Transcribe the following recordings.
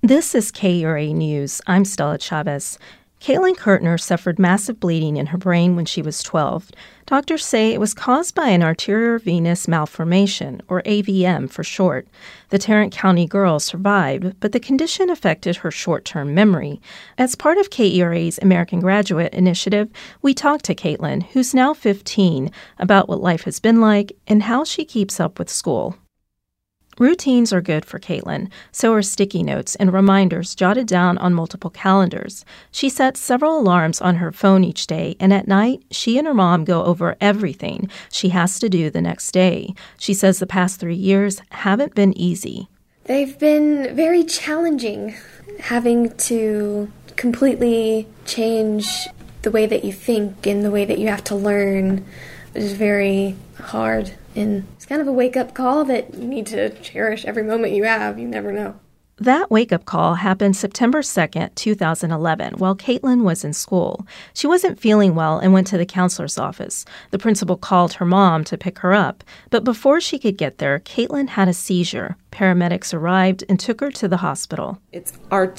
This is KERA News. I'm Stella Chavez. Caitlin Kurtner suffered massive bleeding in her brain when she was 12. Doctors say it was caused by an arterial venous malformation, or AVM for short. The Tarrant County girl survived, but the condition affected her short-term memory. As part of KERA's American Graduate Initiative, we talked to Caitlin, who's now 15, about what life has been like and how she keeps up with school. Routines are good for Caitlin, so are sticky notes and reminders jotted down on multiple calendars. She sets several alarms on her phone each day, and at night, she and her mom go over everything she has to do the next day. She says the past 3 years haven't been easy. They've been very challenging, having to completely change the way that you think and the way that you have to learn is very hard. And it's kind of a wake-up call that you need to cherish every moment you have. You never know. That wake-up call happened September 2nd, 2011, while Caitlin was in school. She wasn't feeling well and went to the counselor's office. The principal called her mom to pick her up, but before she could get there, Caitlin had a seizure. Paramedics arrived and took her to the hospital. It's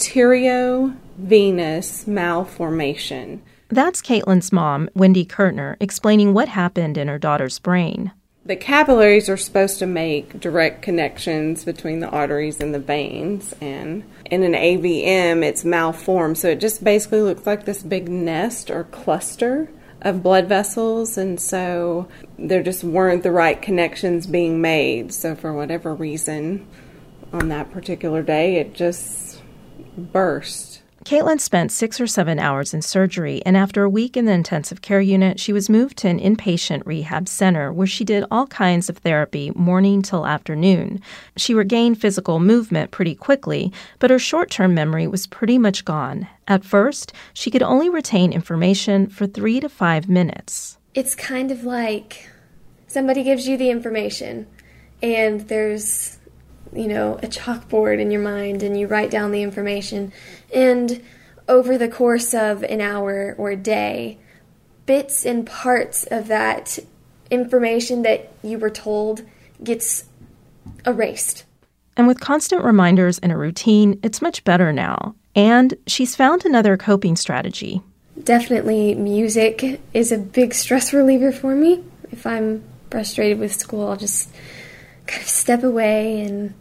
arteriovenous malformation. That's Caitlin's mom, Wendy Kurtner, explaining what happened in her daughter's brain. The capillaries are supposed to make direct connections between the arteries and the veins, and in an AVM, it's malformed, so it just basically looks like this big nest or cluster of blood vessels, and so there just weren't the right connections being made. So for whatever reason, on that particular day, it just burst. Caitlin spent 6 or 7 hours in surgery, and after a week in the intensive care unit, she was moved to an inpatient rehab center where she did all kinds of therapy morning till afternoon. She regained physical movement pretty quickly, but her short-term memory was pretty much gone. At first, she could only retain information for 3 to 5 minutes. It's kind of like somebody gives you the information, and there's a chalkboard in your mind, and you write down the information. And over the course of an hour or a day, bits and parts of that information that you were told gets erased. And with constant reminders and a routine, it's much better now. And she's found another coping strategy. Definitely music is a big stress reliever for me. If I'm frustrated with school, I'll just kind of step away and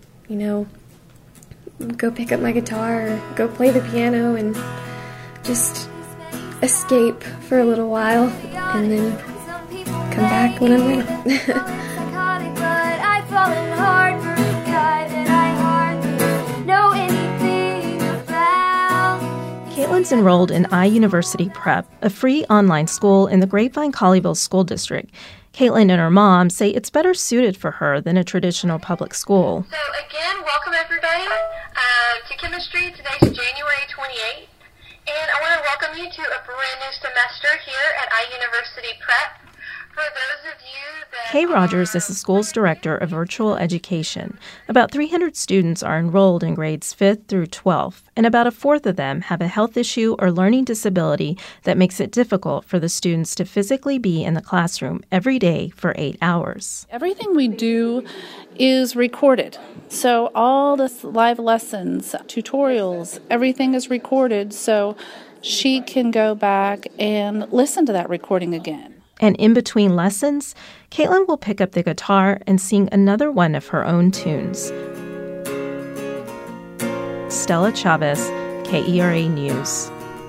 go pick up my guitar or go play the piano and just escape for a little while and then come back when I'm ready. Caitlin's enrolled in iUniversity Prep, a free online school in the Grapevine-Colleyville School District. Caitlin and her mom say it's better suited for her than a traditional public school. So again, welcome everybody to chemistry. Today's January 28th, and I want to welcome you to a brand new semester here at iUniversity Prep. For those of you that Kay Rogers is the school's director of virtual education. About 300 students are enrolled in grades 5th through 12th, and about a fourth of them have a health issue or learning disability that makes it difficult for the students to physically be in the classroom every day for 8 hours. Everything we do is recorded. So all the live lessons, tutorials, everything is recorded so she can go back and listen to that recording again. And in between lessons, Caitlin will pick up the guitar and sing another one of her own tunes. Stella Chavez, KERA News.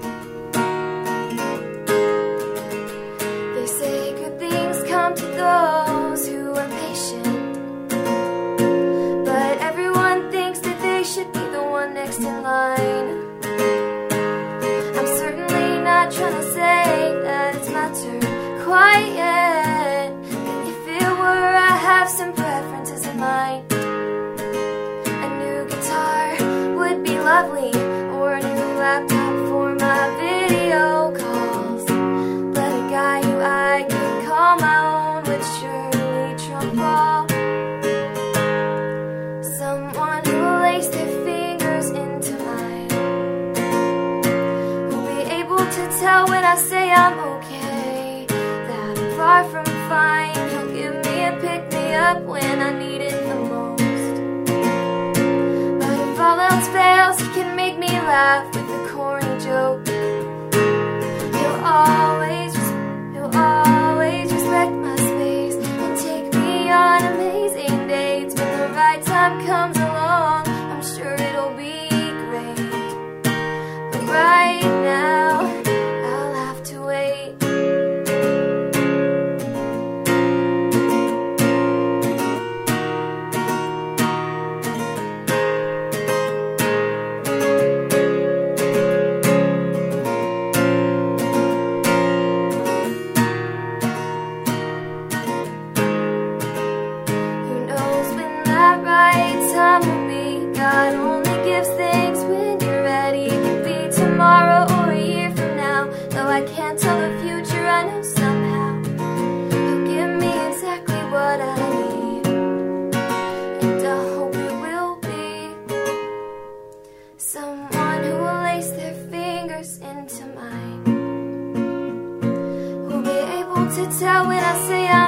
They say good things come to those who are patient, but everyone thinks that they should be the one next in line. I'm certainly not trying to say that it's my turn quite yet. If it were, I have some preferences in mind. A new guitar would be lovely, or a new laptop for my video calls. But a guy who I could call my own would surely trump all. Someone who will lace their fingers into mine, who'll be able to tell when I say I'm okay, far from fine. He'll give me a pick-me-up when I need it the most. But if all else fails, he can laugh with a corny joke. You'll always respect my space and take me on amazing dates. When the right time comes along, I'm sure it'll be great. But right now, I'll have to wait. God only gives things when you're ready. It could be tomorrow or a year from now. Though I can't tell the future, I know somehow He'll give me exactly what I need. And I hope it will be someone who will lace their fingers into mine, who'll be able to tell when I say